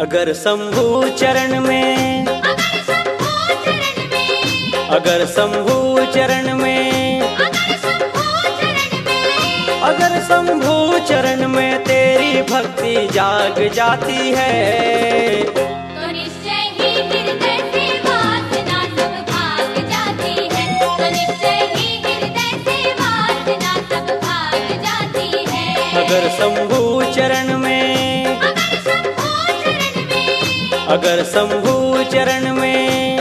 अगर शंभू चरण में, अगर शंभू चरण में, अगर शंभू चरण में तेरी भक्ति जाग जाती है, तो निश्चय ही हृदय से वासना सब भाग जाती है। तो निश्चय ही हृदय से वासना सब भाग जाती है। अगर शंभू चरण में, अगर शंभू चरण में,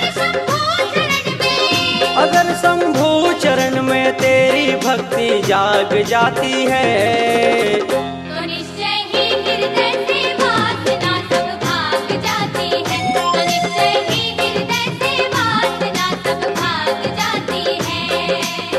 अगर शंभू चरण में तेरी भक्ति जाग जाती है, तो निश्चय ही हृदय से वासना सब भाग जाती है। तो निश्चय ही हृदय से वासना सब भाग जाती है।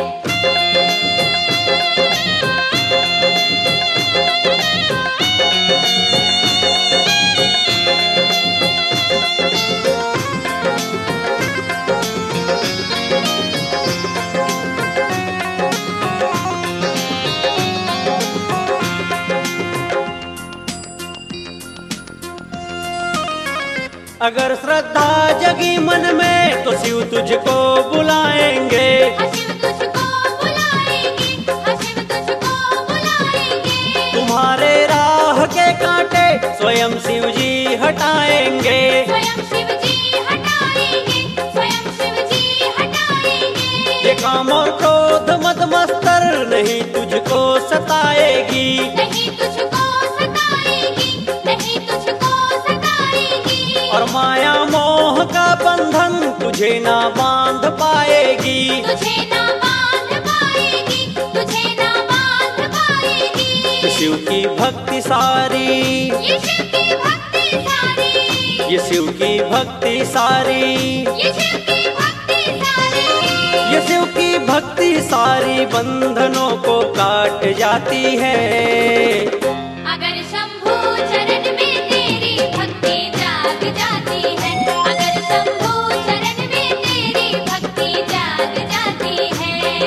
अगर श्रद्धा जगी मन में तो शिव तुझको बुलाएंगे, शिव तुझको बुलाएंगे, शिव तुझको बुलाएंगे। तुम्हारे राह के कांटे स्वयं शिव जी हटाएंगे, स्वयं शिव जी हटाएंगे, स्वयं शिव जी हटाएंगे। ये काम और क्रोध मद मस्तर नहीं तुझको सताएगी, नहीं तुझको सताएगी, नहीं तुझको सताएगी। और माया मोह का बंधन तुझे ना बांध पाएगी, तुझे ना बांध पाएगी, तुझे ना बांध पाएगी। शिव की भक्ति सारी, ये शिव की भक्ति सारी, ये शिव की भक्ति सारी, ये शिव की भक्ति सारी, ये शिव की भक्ति सारी बंधनों को काट जाती है। अगर शंभू चरण में तेरी भक्ति जाग जाती है, अगर शंभू चरण में तेरी भक्ति जाग जाती है।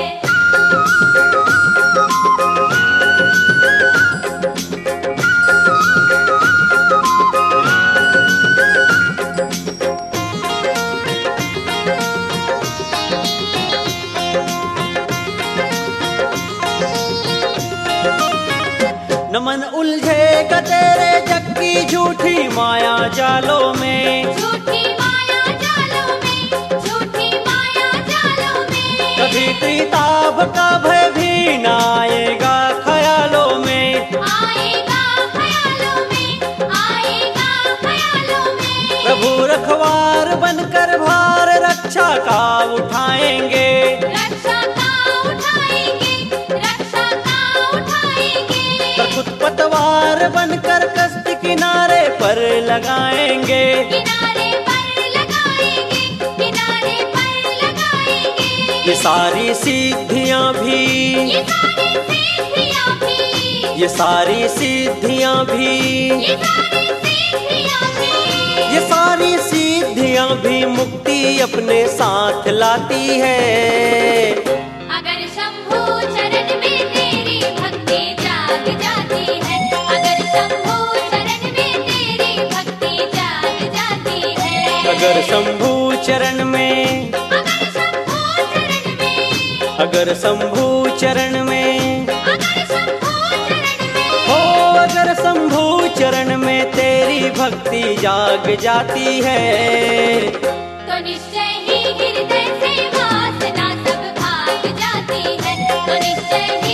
न मन उलझेगा तेरे जग की झूठी माया जालों में, झूठी माया जालों में, झूठी माया जालों में। कभी त्रिताप का भय भी न आएगा ख्यालों में, आएगा ख्यालों में, आएगा ख्यालों में। प्रभु रखवार बनकर भार रक्षा का उठाएंगे, रक्षा का उठाएंगे, रक्षा का उठाएंगे। पर खुद पतवार बनकर कश्ती किनारे पर लगाएंगे, किनारे पर लगाएंगे, किनारे पर लगाएंगे। ये सारी सिद्धियां भी, ये सारी सिद्धियां भी, ये सारी सिद्धियां भी, ये सारी सिद्धियां भी, ये सारी सिद्धियां भी मुक्ति अपने साथ लाती है। अगर शंभू चरण में तेरी भक्ति जाग जाती है, अगर शंभू चरण में तेरी भक्ति जाग जाती है। अगर शंभू चरण में, अगर शंभू चरण में, अगर शंभू चरण में, अगर शंभू चरण में, हो अगर शंभू चरण में तेरी भक्ति जाग जाती है, तो निश्चय ही हृदय से वासना सब भाग जाती है। तो निश्चय